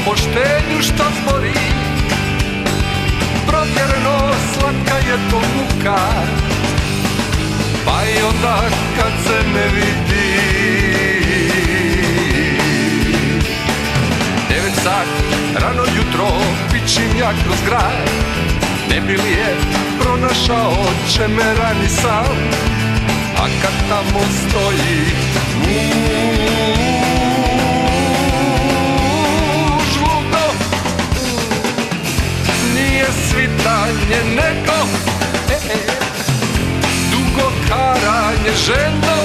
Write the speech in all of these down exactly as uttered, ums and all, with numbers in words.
poštenju što zbori. Provjereno slatka je to muka, pa i onda kad se ne vidi. Devet sati, rano jutro, pičim ja kroz grad, ne bi li je pronašao čemerani sam. A kad tamo stoji muž ludo, nije svitanje nego e, e, dugo karanje ženo,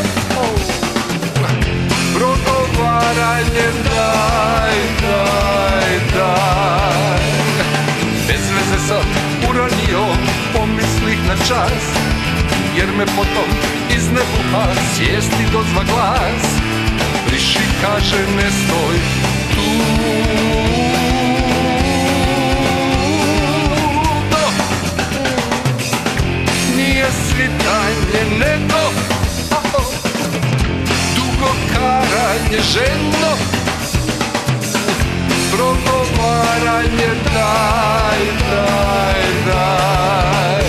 progovaranje daj, daj, daj. Bez veze sam uranio, pomislih na čas, jer me potom iz nebuha svijesti dozva glas. Priši, kaže, ne stoj tu. Ludo, nije svitanje nego dugo karanje ženo, progovaranje daj, daj, daj.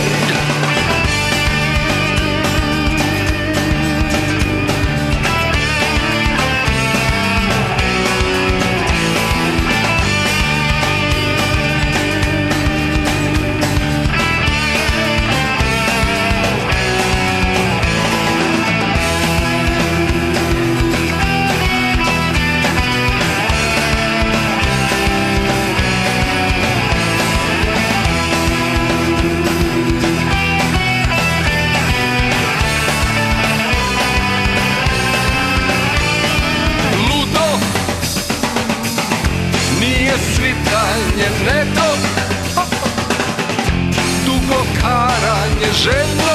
Svitanje nego dugo karanje ženo,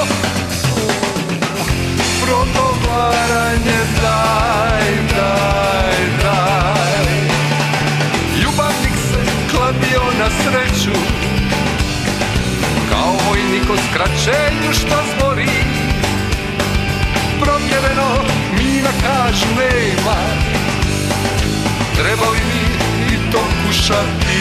progovaranje daj, daj, daj. Ljubavnik se kladio na sreću, kao vojnik o skraćenju što zbori. Provjereno mina kažu nema, treba li mi i to kušati.